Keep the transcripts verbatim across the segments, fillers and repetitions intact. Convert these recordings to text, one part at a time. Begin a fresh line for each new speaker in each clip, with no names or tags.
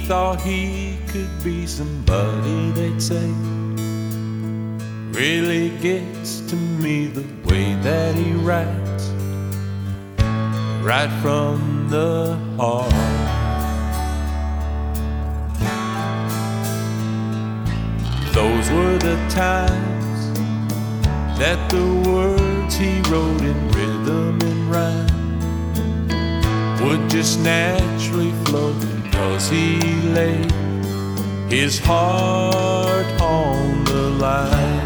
thought he could be somebody, they'd say. Really gets to me the way that he writes, right from the heart. Those were the times that the words he wrote in rhythm and rhyme would just naturally flow, because he laid his heart on the line.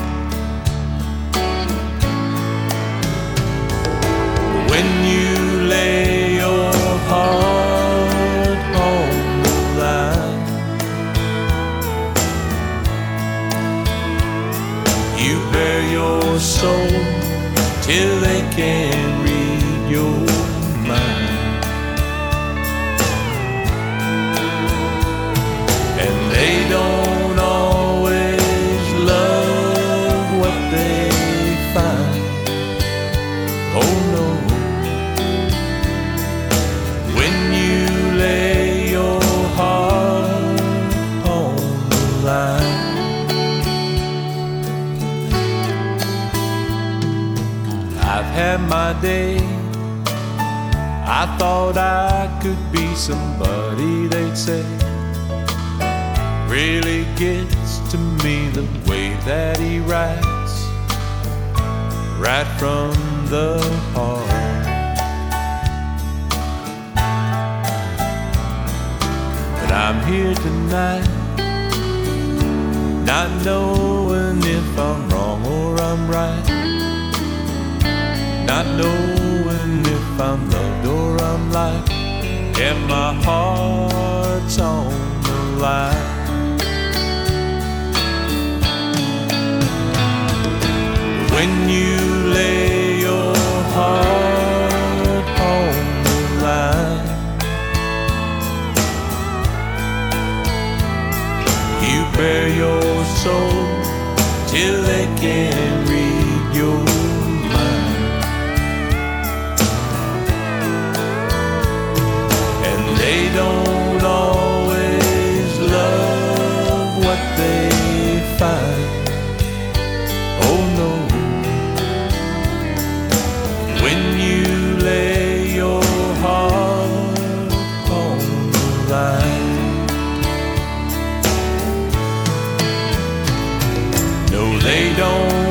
When you lay your heart on the line, you bare your soul till they can't read your mind. And they don't always love what they find. Oh no. When you lay your heart on the line, I've had my day. I thought I could be somebody, they'd say. Really gets to me the way that he writes, right from the heart. But I'm here tonight, not knowing if I'm wrong or I'm right, not knowing if I'm loved or I'm liked, and my heart's on the line. When you lay your heart on the line, you bare your soul till they can't read your mind. And they don't always love what they find. Oh no. When you lay your heart on the line, no, they don't